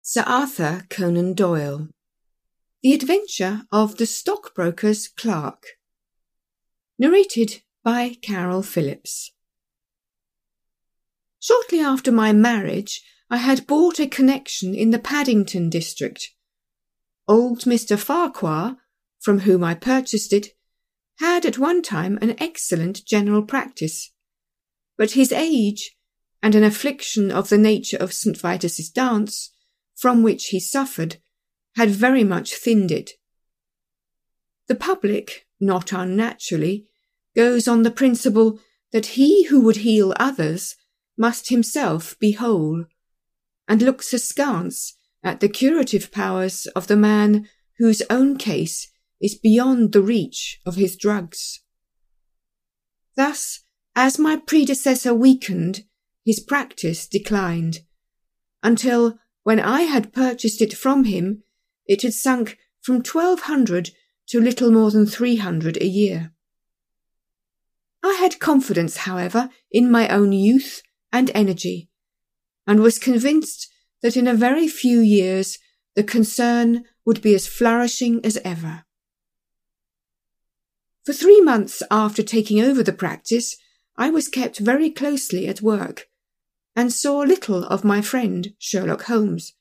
Sir Arthur Conan Doyle. The Adventure of the Stockbroker's Clerk. Narrated by Carol Phillips. Shortly after my marriage, I had bought a connection in the Paddington district. Old Mr. Farquhar, from whom I purchased it, had at one time an excellent general practice, but his age, and an affliction of the nature of St. Vitus's dance, from which he suffered, had very much thinned it. The public, not unnaturally, goes on the principle that he who would heal others must himself be whole, and looks askance at the curative powers of the man whose own case is beyond the reach of his drugs. Thus, as my predecessor weakened, his practice declined, until, when I had purchased it from him, it had sunk from 1,200 to little more than 300 a year. I had confidence, however, in my own youth and energy, and was convinced that in a very few years the concern would be as flourishing as ever. For 3 months after taking over the practice, I was kept very closely at work, and saw little of my friend Sherlock Holmes,